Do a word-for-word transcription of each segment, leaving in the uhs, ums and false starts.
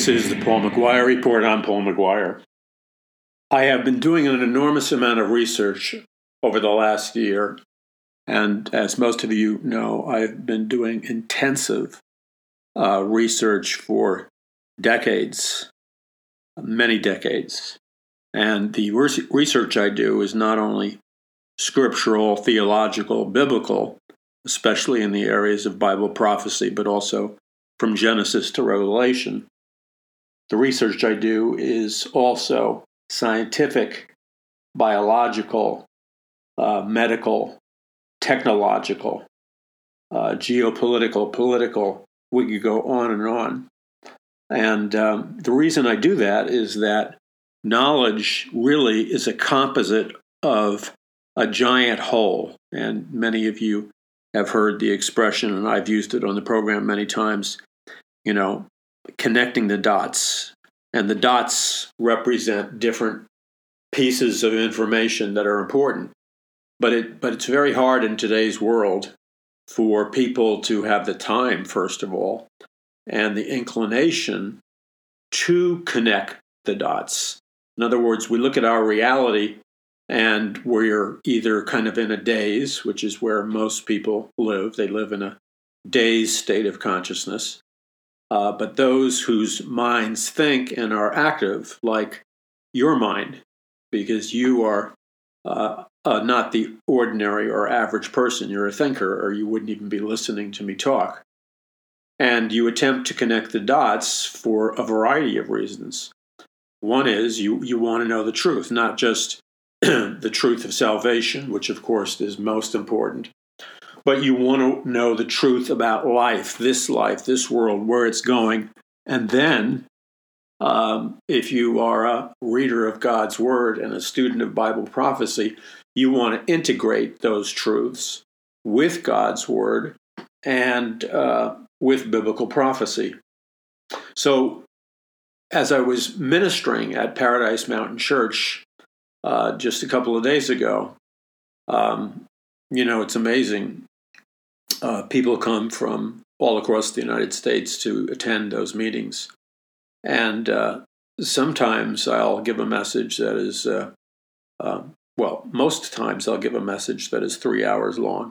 This is the Paul McGuire Report. I'm Paul McGuire. I have been doing an enormous amount of research over the last year, and as most of you know, I've been doing intensive uh, research for decades, many decades. And the re- research I do is not only scriptural, theological, biblical, especially in the areas of Bible prophecy, but also from Genesis to Revelation. The research I do is also scientific, biological, uh, medical, technological, uh, geopolitical, political. We could go on and on. And um, the reason I do that is that knowledge really is a composite of a giant whole. And many of you have heard the expression, and I've used it on the program many times, you know, connecting the dots. And the dots represent different pieces of information that are important. But it but it's very hard in today's world for people to have the time, first of all, and the inclination to connect the dots. In other words, we look at our reality and we're either kind of in a daze, which is where most people live. They live in a dazed state of consciousness. Uh, but those whose minds think and are active, like your mind, because you are uh, uh, not the ordinary or average person. You're a thinker, or you wouldn't even be listening to me talk. And you attempt to connect the dots for a variety of reasons. One is you, you want to know the truth, not just the truth of salvation, which of course is most important, but you want to know the truth about life, this life, this world, where it's going. And then, um, if you are a reader of God's Word and a student of Bible prophecy, you want to integrate those truths with God's Word and uh, with biblical prophecy. So, as I was ministering at Paradise Mountain Church uh, just a couple of days ago, um, you know, it's amazing. Uh, people come from all across the United States to attend those meetings. And uh, sometimes I'll give a message that is, uh, uh, well, most times I'll give a message that is three hours long.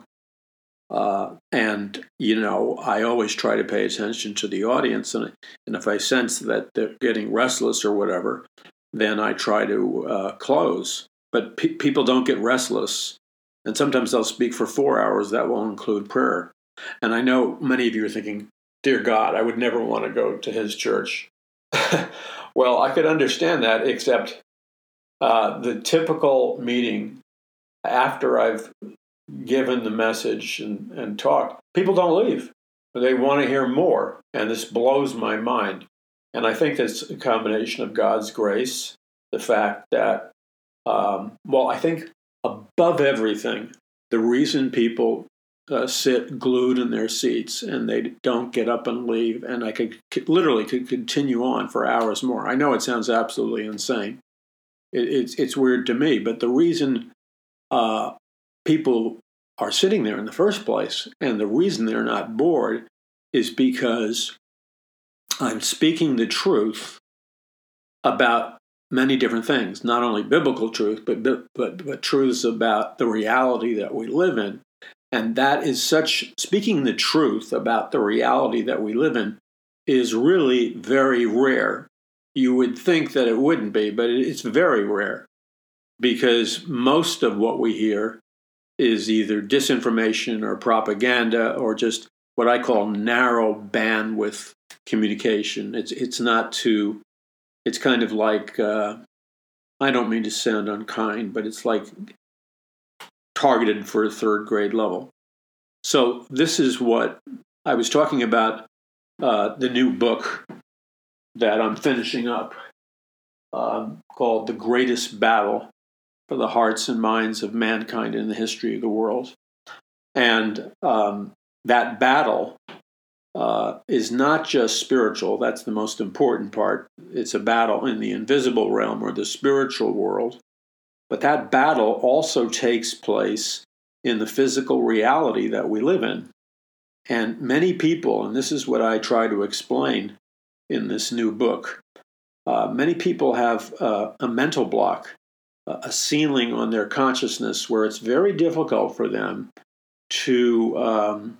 Uh, and, you know, I always try to pay attention to the audience. And, and if I sense that they're getting restless or whatever, then I try to uh, close. But pe- people don't get restless. And sometimes I'll speak for four hours. That will include prayer. And I know many of you are thinking, dear God, I would never want to go to his church. Well, I could understand that, except uh, the typical meeting after I've given the message and, and talked, people don't leave. They want to hear more. And this blows my mind. And I think that's a combination of God's grace, the fact that, um, well, I think above everything, the reason people uh, sit glued in their seats and they don't get up and leave, and I could, could literally could continue on for hours more. I know it sounds absolutely insane. It, it's it's weird to me, but the reason uh, people are sitting there in the first place, and the reason they're not bored, is because I'm speaking the truth about many different things, not only biblical truth, but, but but truths about the reality that we live in. And that is such, speaking the truth about the reality that we live in is really very rare. You would think that it wouldn't be, but it's very rare, because most of what we hear is either disinformation or propaganda or just what I call narrow bandwidth communication. It's it's not too, it's kind of like, uh, I don't mean to sound unkind, but it's like targeted for a third grade level. So this is what I was talking about, uh, the new book that I'm finishing up, um, called The Greatest Battle for the Hearts and Minds of Mankind in the History of the World. And um, that battle uh, is not just spiritual. That's the most important part. It's a battle in the invisible realm or the spiritual world. But that battle also takes place in the physical reality that we live in. And many people, and this is what I try to explain, in this new book. Uh, many people have uh, a mental block, a ceiling on their consciousness where it's very difficult for them to um,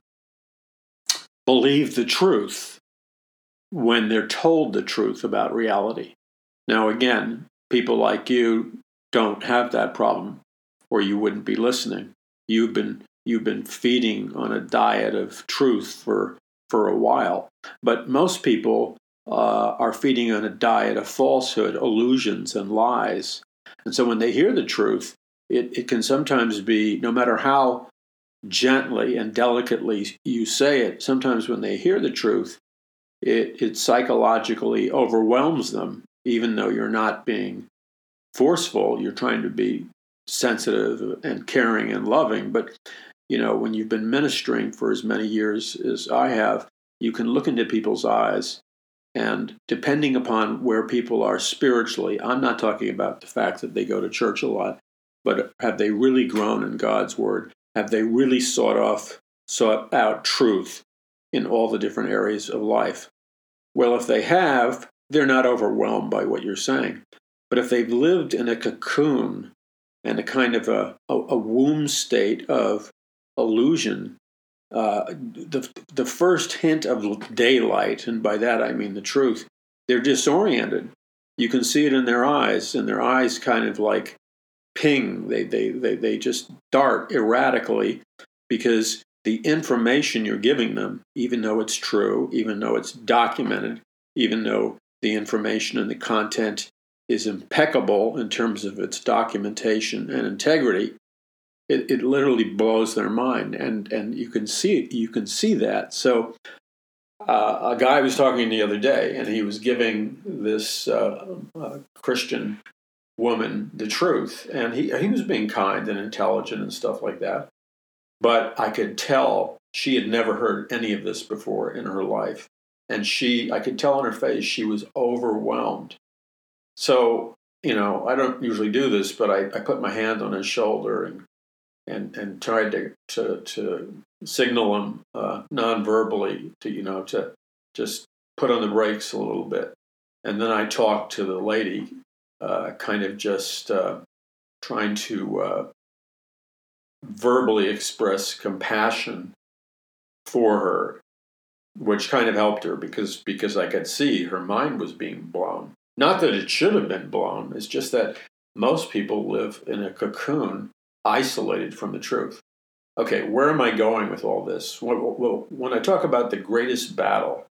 believe the truth when they're told the truth about reality. Now, again, people like you don't have that problem, or you wouldn't be listening. You've been you've been feeding on a diet of truth for for a while, but most people uh, are feeding on a diet of falsehood, illusions, and lies. And so when they hear the truth, it, it can sometimes be, no matter how gently and delicately you say it, sometimes when they hear the truth, it, it psychologically overwhelms them, even though you're not being forceful. You're trying to be sensitive and caring and loving. But, you know, when you've been ministering for as many years as I have, you can look into people's eyes. And depending upon where people are spiritually, I'm not talking about the fact that they go to church a lot, but have they really grown in God's word? Have they really sought off, sought out truth in all the different areas of life? Well, if they have, they're not overwhelmed by what you're saying. But if they've lived in a cocoon and a kind of a, a, a womb state of illusion, uh, the the first hint of daylight, and by that I mean the truth, they're disoriented. You can see it in their eyes, and their eyes kind of like ping. They they they they just dart erratically because the information you're giving them, even though it's true, even though it's documented, even though the information and the content is impeccable in terms of its documentation and integrity, it, it literally blows their mind, and and you can see you can see that. So uh, a guy was talking the other day, and he was giving this uh, uh, Christian woman the truth, and he he was being kind and intelligent and stuff like that. But I could tell she had never heard any of this before in her life, and she I could tell on her face she was overwhelmed. So, you know, I don't usually do this, but I, I put my hand on his shoulder and and, and tried to, to to signal him uh, non-verbally to, you know, to just put on the brakes a little bit. And then I talked to the lady, uh, kind of just uh, trying to uh, verbally express compassion for her, which kind of helped her because because I could see her mind was being blown. Not that it should have been blown, it's just that most people live in a cocoon, isolated from the truth. Okay, where am I going with all this? Well, when I talk about the greatest battle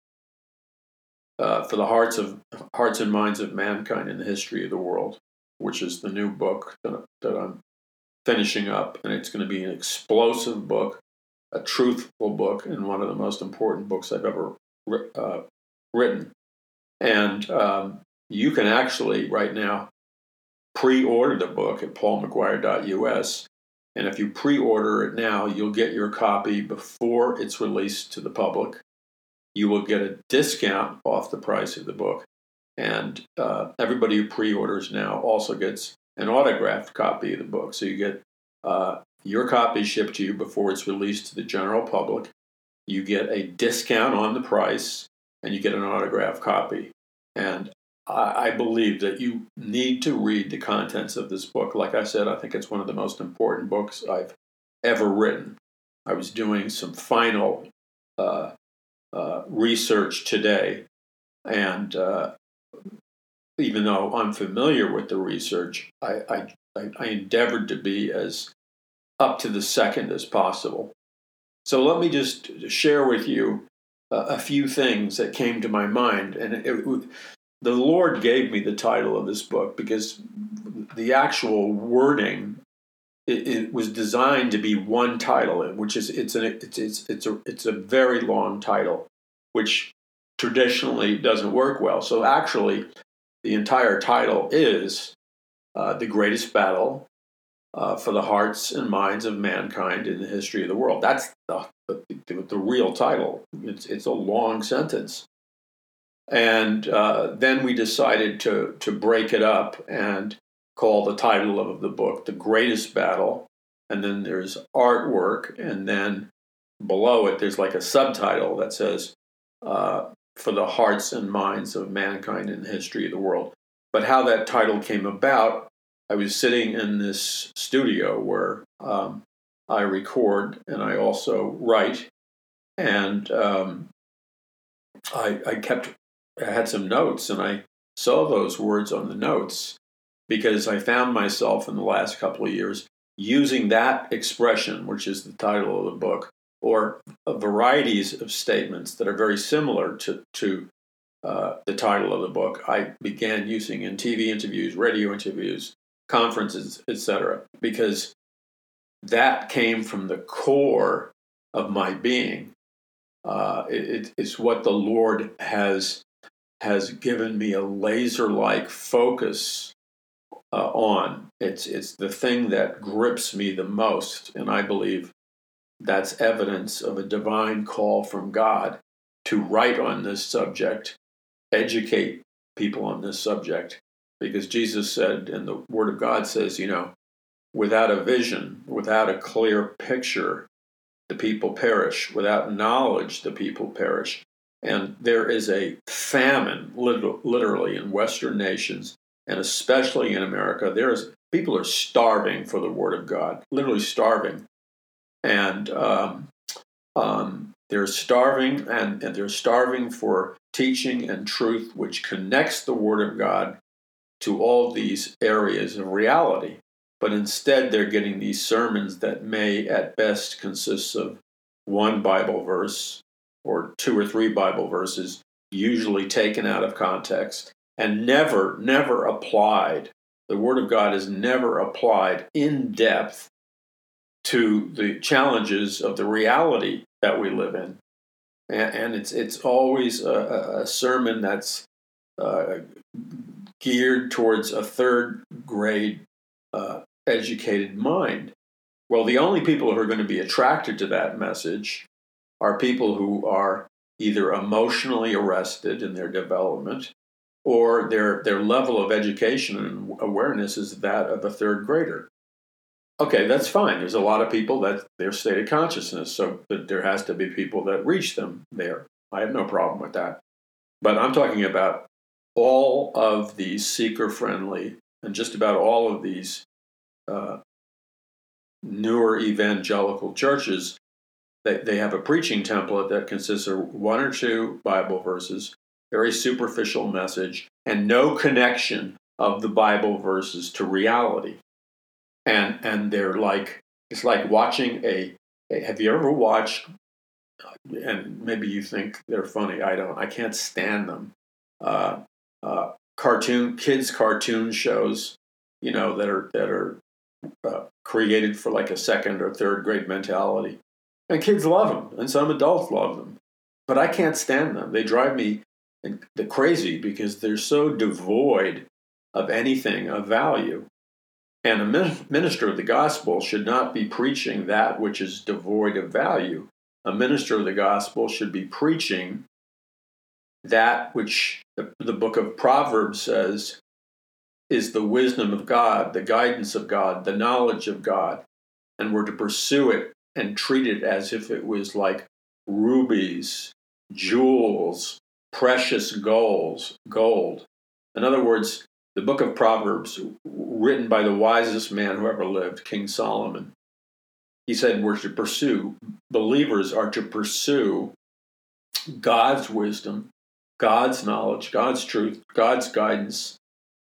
uh, for the hearts of hearts and minds of mankind in the history of the world, which is the new book that, that I'm finishing up, and it's going to be an explosive book, a truthful book, and one of the most important books I've ever uh, written. And um, you can actually, right now, pre-order the book at paul mcguire dot u s. And if you pre-order it now, you'll get your copy before it's released to the public. You will get a discount off the price of the book. And uh, everybody who pre-orders now also gets an autographed copy of the book. So you get uh, your copy shipped to you before it's released to the general public. You get a discount on the price, and you get an autographed copy. And I, I believe that you need to read the contents of this book. Like I said, I think it's one of the most important books I've ever written. I was doing some final uh, uh, research today, and uh, even though I'm familiar with the research, I, I, I endeavored to be as up to the second as possible. So let me just share with you uh, a few things that came to my mind. And it, it, the Lord gave me the title of this book because the actual wording, it, it was designed to be one title, which is it's an it's it's it's a it's a very long title, which traditionally doesn't work well. So actually, the entire title is uh, The Greatest Battle uh, for the Hearts and Minds of Mankind in the History of the World. That's the, the, the real title. It's, it's a long sentence. And uh, then we decided to, to break it up and call the title of the book The Greatest Battle. And then there's artwork. And then below it, there's like a subtitle that says, uh, for the hearts and minds of mankind in the history of the world. But how that title came about, I was sitting in this studio where um, I record and I also write, and um, I, I kept, I had some notes, and I saw those words on the notes because I found myself in the last couple of years using that expression, which is the title of the book, or varieties of statements that are very similar to, to uh, the title of the book. I began using in T V interviews, radio interviews, conferences, et cetera, because that came from the core of my being. Uh, it, it's what the Lord has has given me a laser-like focus uh, on. It's it's the thing that grips me the most, and I believe that's evidence of a divine call from God to write on this subject, educate people on this subject, because Jesus said, and the Word of God says, you know, without a vision, without a clear picture, the people perish. Without knowledge, the people perish. And there is a famine, literally, in Western nations, and especially in America. There's people are starving for the Word of God, literally starving. And um, um, they're starving, and, and they're starving for teaching and truth, which connects the Word of God to all these areas of reality. But instead, they're getting these sermons that may, at best, consist of one Bible verse or two or three Bible verses, usually taken out of context, and never, never applied. The Word of God is never applied in depth to the challenges of the reality that we live in. And, and it's it's always a, a sermon that's uh, geared towards a third grade uh, educated mind. Well, the only people who are going to be attracted to that message are people who are either emotionally arrested in their development, or their their level of education and awareness is that of a third grader. Okay, that's fine. There's a lot of people that their state of consciousness, so there has to be people that reach them there. I have no problem with that. But I'm talking about all of these seeker-friendly, and just about all of these uh, newer evangelical churches. They, they have a preaching template that consists of one or two Bible verses, very superficial message, and no connection of the Bible verses to reality. And and they're like, it's like watching a, a have you ever watched, and maybe you think they're funny, I don't, I can't stand them, uh, uh, cartoon, kids cartoon shows, you know, that are, that are uh, created for like a second or third grade mentality. And kids love them, and some adults love them. But I can't stand them. They drive me crazy because they're so devoid of anything of value. And a minister of the gospel should not be preaching that which is devoid of value. A minister of the gospel should be preaching that which the, the book of Proverbs says is the wisdom of God, the guidance of God, the knowledge of God. And we're to pursue it and treat it as if it was like rubies, jewels, precious golds, gold. In other words, the book of Proverbs, written by the wisest man who ever lived, King Solomon, he said we're to pursue, believers are to pursue God's wisdom, God's knowledge, God's truth, God's guidance,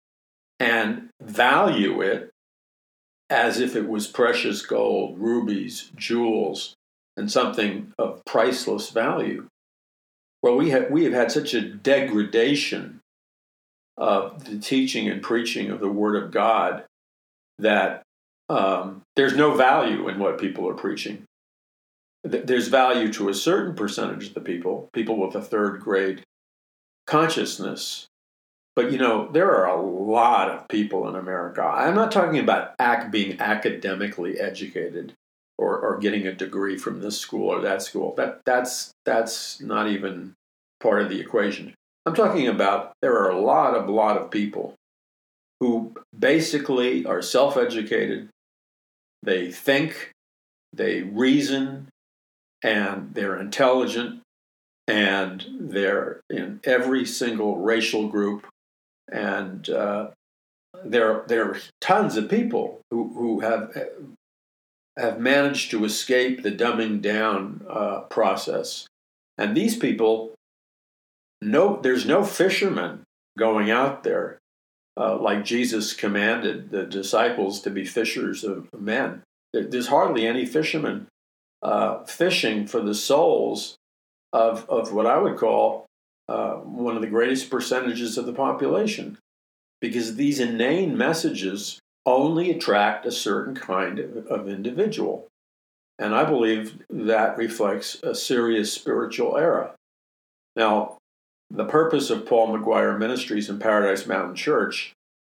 and value it as if it was precious gold, rubies, jewels, and something of priceless value. Well, we have, we have had such a degradation of the teaching and preaching of the Word of God that um, there's no value in what people are preaching. There's value to a certain percentage of the people, people with a third grade consciousness. But, you know, there are a lot of people in America. I'm not talking about ac- being academically educated or, or getting a degree from this school or that school. That that's that's not even part of the equation. I'm talking about there are a lot of lot of people who basically are self-educated. They think, they reason, and they're intelligent, and they're in every single racial group, and uh, there there are tons of people who who have have managed to escape the dumbing down uh, process, and these people, no, there's no fishermen going out there uh, like Jesus commanded the disciples to be fishers of men. There's hardly any fishermen uh, fishing for the souls of of what I would call uh, one of the greatest percentages of the population, because these inane messages only attract a certain kind of, of individual. And I believe that reflects a serious spiritual error. Now, the purpose of Paul McGuire Ministries and Paradise Mountain Church,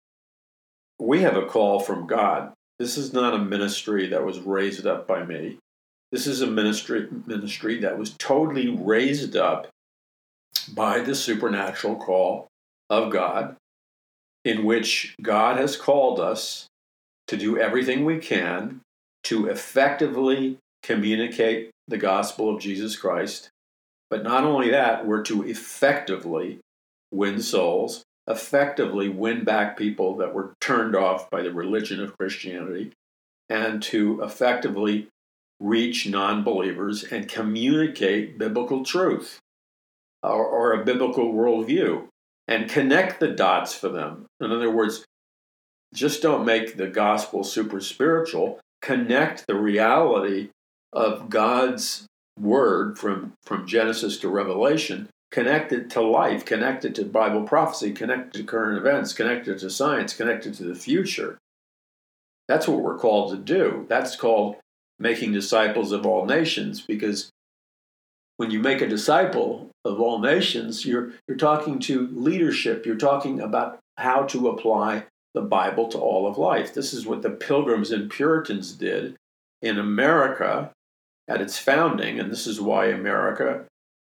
we have a call from God. This is not a ministry that was raised up by me. This is a ministry ministry that was totally raised up by the supernatural call of God, in which God has called us to do everything we can to effectively communicate the gospel of Jesus Christ. But not only that, we're to effectively win souls, effectively win back people that were turned off by the religion of Christianity, and to effectively reach non-believers and communicate biblical truth or, or a biblical worldview and connect the dots for them. In other words, just don't make the gospel super spiritual. Connect the reality of God's word from, from Genesis to Revelation, connect it to life, connect it to Bible prophecy, connect it to current events, connect it to science, connect it to the future. That's what we're called to do. That's called making disciples of all nations, because when you make a disciple of all nations, you're you're talking to leadership. You're talking about how to apply the Bible to all of life. This is what the Pilgrims and Puritans did in America at its founding, and this is why America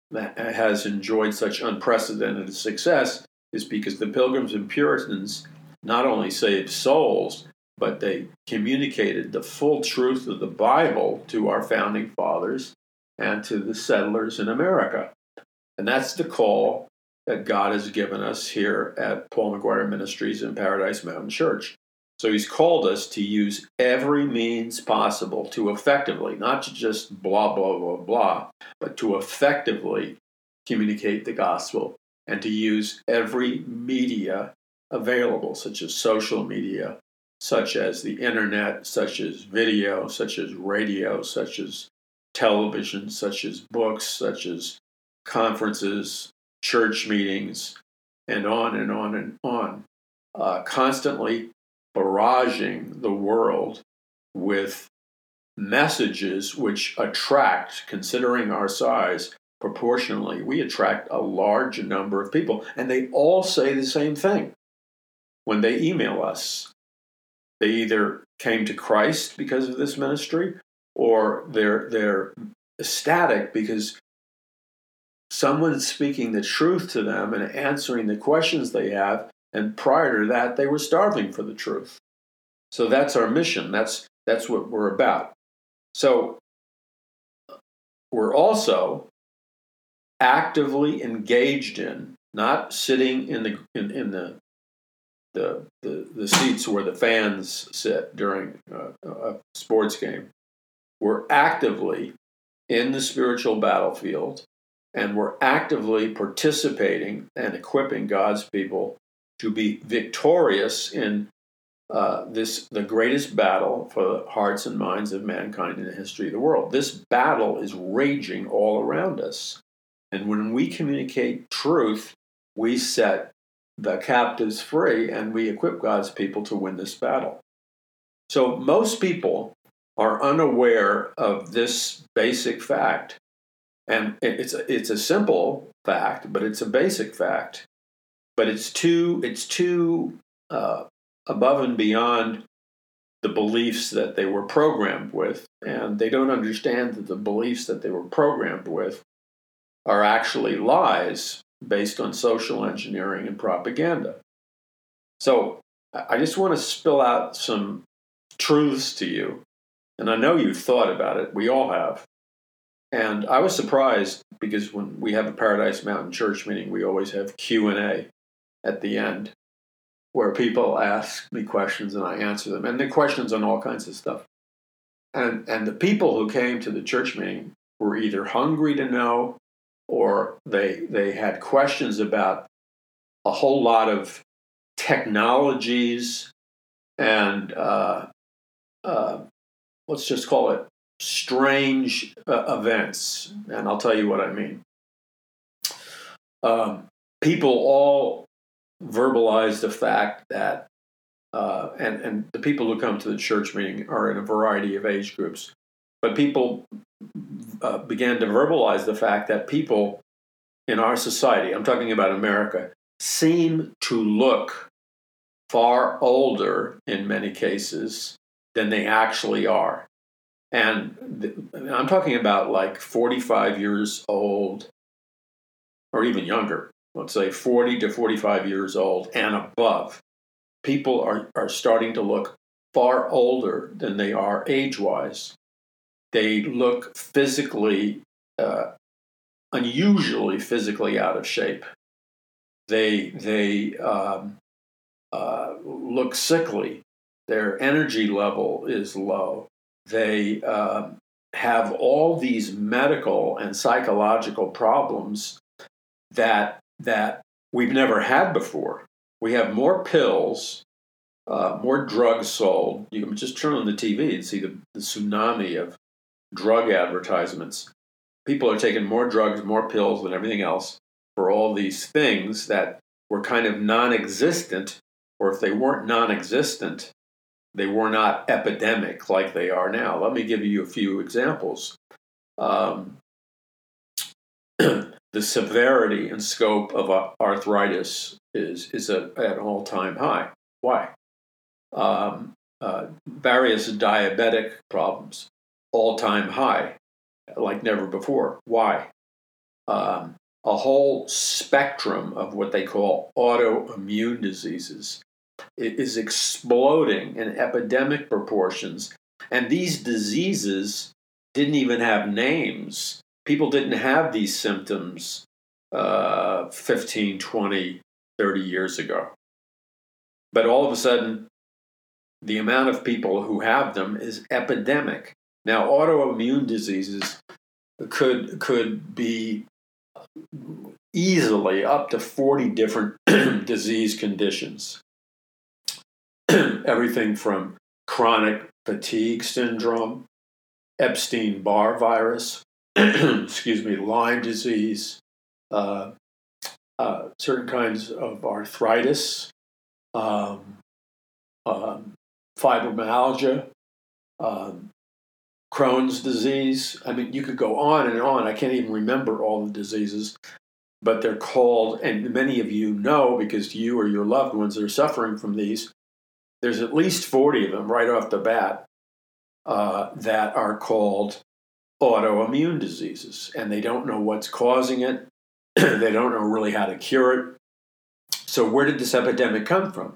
has enjoyed such unprecedented success, is because the Pilgrims and Puritans not only saved souls, but they communicated the full truth of the Bible to our founding fathers and to the settlers in America. And that's the call that God has given us here at Paul McGuire Ministries and Paradise Mountain Church. So he's called us to use every means possible to effectively, not to just blah, blah, blah, blah, but to effectively communicate the gospel, and to use every media available, such as social media, such as the internet, such as video, such as radio, such as television, such as books, such as conferences, church meetings, and on and on and on, uh, constantly barraging the world with messages which attract, considering our size, proportionally, we attract a large number of people, and they all say the same thing when they email us. They either came to Christ because of this ministry, or they're they're ecstatic because someone's speaking the truth to them and answering the questions they have, and prior to that, they were starving for the truth. So that's our mission. That's that's what we're about. So we're also actively engaged in, not sitting in the in, in the, the the the seats where the fans sit during a, a sports game. We're actively in the spiritual battlefield, and we're actively participating and equipping God's people to be victorious in uh, this the greatest battle for the hearts and minds of mankind in the history of the world. This battle is raging all around us. And when we communicate truth, we set the captives free, and we equip God's people to win this battle. So most people are unaware of this basic fact. And it's a, it's a simple fact, but it's a basic fact. But it's too, it's too uh, above and beyond the beliefs that they were programmed with. And they don't understand that the beliefs that they were programmed with are actually lies based on social engineering and propaganda. So I just want to spill out some truths to you. And I know you've thought about it. We all have. And I was surprised because when we have a Paradise Mountain Church meeting, we always have Q and A at the end where people ask me questions and I answer them. And the questions on all kinds of stuff. And, and the people who came to the church meeting were either hungry to know or they, they had questions about a whole lot of technologies and uh, uh, let's just call it strange uh, events. And I'll tell you what I mean. Um, people all verbalize the fact that, uh, and, and the people who come to the church meeting are in a variety of age groups, but people uh, began to verbalize the fact that people in our society, I'm talking about America, seem to look far older in many cases than they actually are. And th- I'm talking about like forty-five years old or even younger, let's say forty to forty-five years old and above. People are, are starting to look far older than they are age-wise. They look physically, uh, unusually physically out of shape. They, they um, uh, look sickly. Their energy level is low. They um, have all these medical and psychological problems that that we've never had before. We have more pills, uh, more drugs sold. You can just turn on the T V and see the, the tsunami of drug advertisements. People are taking more drugs, more pills than everything else for all these things that were kind of non-existent, or if they weren't non-existent, they were not epidemic like they are now. Let me give you a few examples. Um, the severity and scope of arthritis is, is a, at an all-time high. Why? Um, uh, various diabetic problems, all-time high, like never before. Why? Um, a whole spectrum of what they call autoimmune diseases is exploding in epidemic proportions. And these diseases didn't even have names. People didn't have these symptoms uh, fifteen, twenty, thirty years ago. But all of a sudden, the amount of people who have them is epidemic. Now, autoimmune diseases could could be easily up to forty different disease conditions. Everything from chronic fatigue syndrome, Epstein-Barr virus, excuse me, Lyme disease, uh, uh, certain kinds of arthritis, um, um, fibromyalgia, um, Crohn's disease. I mean, you could go on and on. I can't even remember all the diseases, but they're called, and many of you know because you or your loved ones are suffering from these. There's at least forty of them right off the bat uh, that are called autoimmune diseases, and they don't know what's causing it. They don't know really how to cure it. So where did this epidemic come from?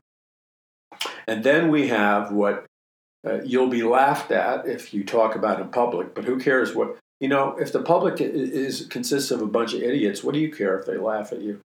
And then we have what uh, you'll be laughed at if you talk about in public, but who cares what, you know, if the public is, is consists of a bunch of idiots, what do you care if they laugh at you?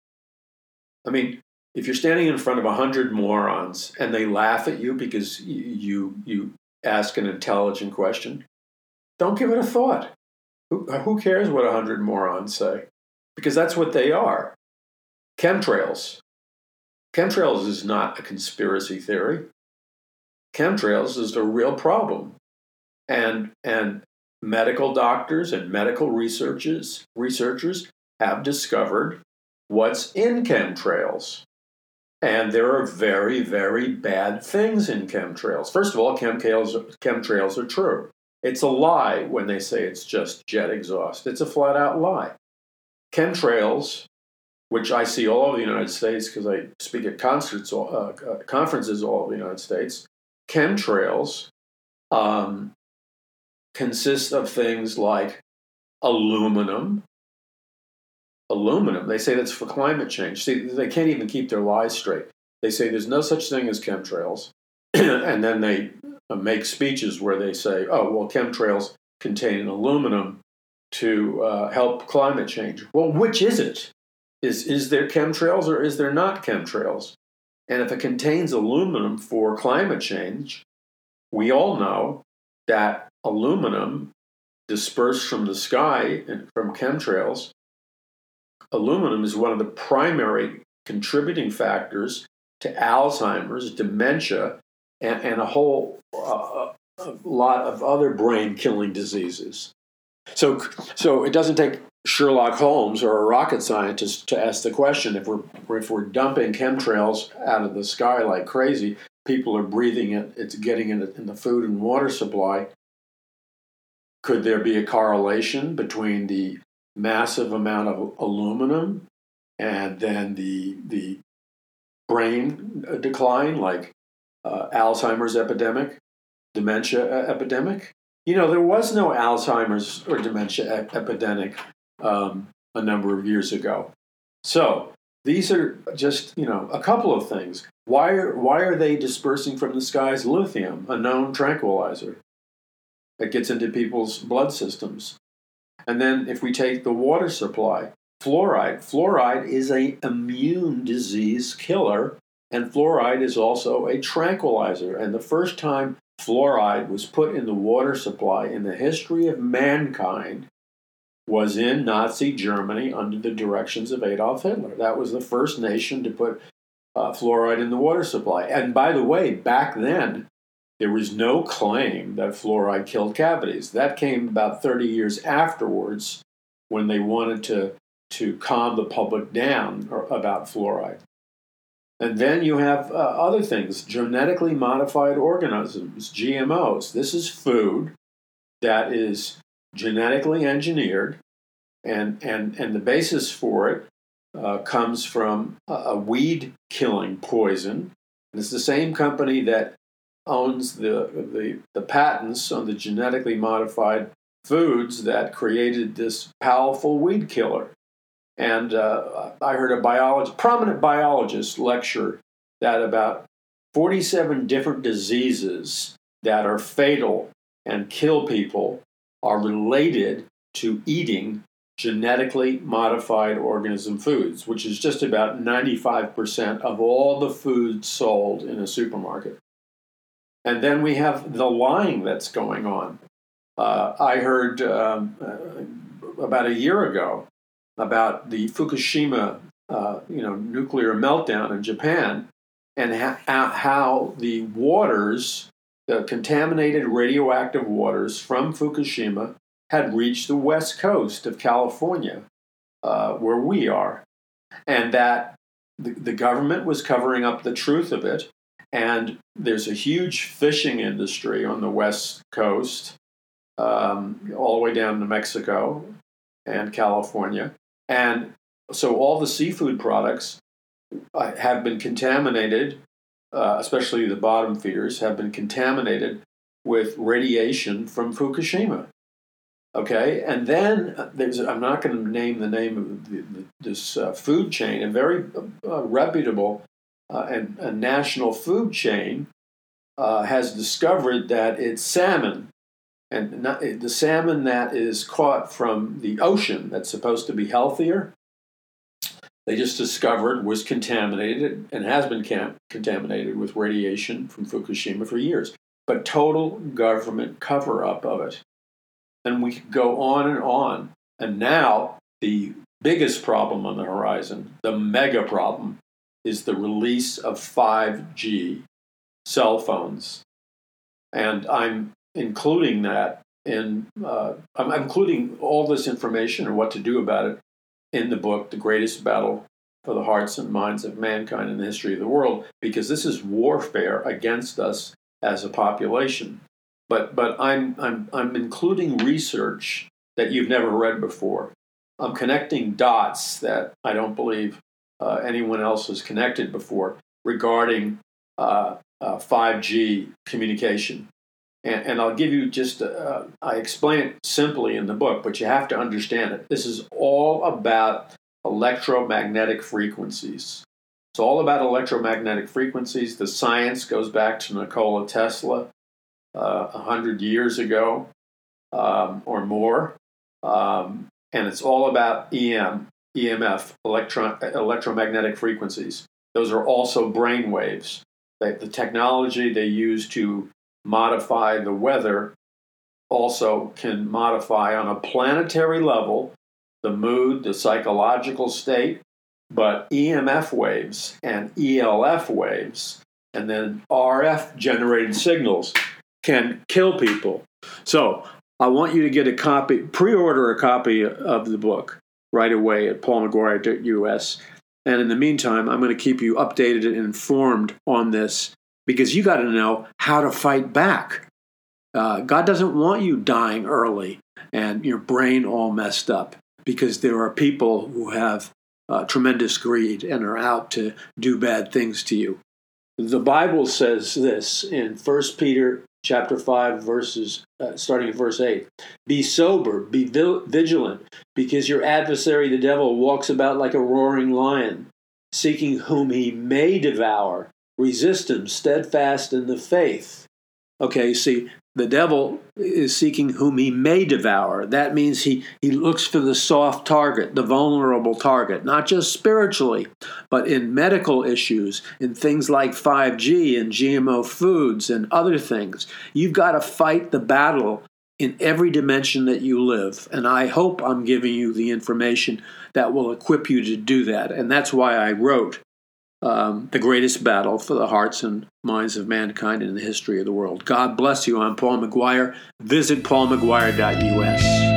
I mean, if you're standing in front of a hundred morons and they laugh at you because you you ask an intelligent question, don't give it a thought. Who, who cares what a hundred morons say? Because that's what they are. Chemtrails. Chemtrails is not a conspiracy theory. Chemtrails is a real problem. And and medical doctors and medical researchers researchers have discovered what's in chemtrails. And there are very, very bad things in chemtrails. First of all, chemtrails, chemtrails are true. It's a lie when they say it's just jet exhaust. It's a flat-out lie. Chemtrails, which I see all over the United States because I speak at concerts, uh, conferences all over the United States, chemtrails um, consist of things like aluminum. Aluminum, they say that's for climate change. See, they can't even keep their lies straight. They say there's no such thing as chemtrails, and then they make speeches where they say, oh, well, chemtrails contain aluminum, to uh, help climate change. Well, which is it? Is, is there chemtrails or is there not chemtrails? And if it contains aluminum for climate change, we all know that aluminum dispersed from the sky and from chemtrails, aluminum is one of the primary contributing factors to Alzheimer's, dementia, and, and a whole uh, a lot of other brain-killing diseases. So, so it doesn't take Sherlock Holmes or a rocket scientist to ask the question: if we're if we're dumping chemtrails out of the sky like crazy, people are breathing it, it's getting in the, in the food and water supply. Could there be a correlation between the massive amount of aluminum and then the the brain decline, like uh, Alzheimer's epidemic, dementia epidemic? You know, there was no Alzheimer's or dementia e- epidemic um, a number of years ago. So these are just, you know, a couple of things. Why are why are they dispersing from the skies lithium, a known tranquilizer that gets into people's blood systems? And then if we take the water supply, fluoride. Fluoride is an immune disease killer, and fluoride is also a tranquilizer. And the first time fluoride was put in the water supply in the history of mankind was in Nazi Germany under the directions of Adolf Hitler. That was the first nation to put uh, fluoride in the water supply. And by the way, back then, there was no claim that fluoride killed cavities. That came about thirty years afterwards when they wanted to, to calm the public down about fluoride. And then you have uh, other things, genetically modified organisms, G M Os. This is food that is genetically engineered, and, and, and the basis for it uh, comes from a, a weed-killing poison. And it's the same company that owns the, the, the patents on the genetically modified foods that created this powerful weed killer. And uh, I heard a biologist, prominent biologist lecture that about forty-seven different diseases that are fatal and kill people are related to eating genetically modified organism foods, which is just about ninety-five percent of all the food sold in a supermarket. And then we have the lying that's going on. Uh, I heard um, uh, about a year ago about the Fukushima, uh, you know, nuclear meltdown in Japan, and ha- how the waters, the contaminated radioactive waters from Fukushima, had reached the west coast of California, uh, where we are, and that the, the government was covering up the truth of it. And there's a huge fishing industry on the west coast, um, all the way down to Mexico and California. And so all the seafood products uh, have been contaminated, uh, especially the bottom feeders, have been contaminated with radiation from Fukushima. Okay, and then uh, there's, I'm not going to name the name of the, the, this uh, food chain, a very uh, reputable uh, and a national food chain uh, has discovered that it's salmon. And not, the salmon that is caught from the ocean that's supposed to be healthier, they just discovered was contaminated and has been cam- contaminated with radiation from Fukushima for years. But total government cover-up of it. And we could go on and on. And now the biggest problem on the horizon, the mega problem, is the release of five G cell phones. And I'm including that in, uh, I'm including all this information and what to do about it in the book, The Greatest Battle for the Hearts and Minds of Mankind in the History of the World, because this is warfare against us as a population. But but I'm I'm I'm including research that you've never read before. I'm connecting dots that I don't believe uh, anyone else has connected before regarding uh, uh, five G communication. And, and I'll give you just, uh, I explain it simply in the book, but you have to understand it. This is all about electromagnetic frequencies. It's all about electromagnetic frequencies. The science goes back to Nikola Tesla uh, one hundred years ago um, or more. Um, and it's all about E M, E M F, electron, electromagnetic frequencies. Those are also brain waves. The, the technology they use to modify the weather also can modify on a planetary level the mood, the psychological state, but E M F waves and E L F waves and then R F generated signals can kill people. So I want you to get a copy, pre-order a copy of the book right away at paul mcguire dot U S. And in the meantime, I'm going to keep you updated and informed on this because you got to know how to fight back. Uh, God doesn't want you dying early and your brain all messed up because there are people who have uh, tremendous greed and are out to do bad things to you. The Bible says this in First Peter chapter five, verses uh, starting at verse eight. Be sober, be vigilant, because your adversary, the devil, walks about like a roaring lion, seeking whom he may devour. Resist him, steadfast in the faith. Okay, see, the devil is seeking whom he may devour. That means he, he looks for the soft target, the vulnerable target, not just spiritually, but in medical issues, in things like five G and G M O foods and other things. You've got to fight the battle in every dimension that you live. And I hope I'm giving you the information that will equip you to do that. And that's why I wrote Um, the greatest battle for the hearts and minds of mankind in the history of the world. God bless you. I'm Paul McGuire. Visit paul mcguire dot U S.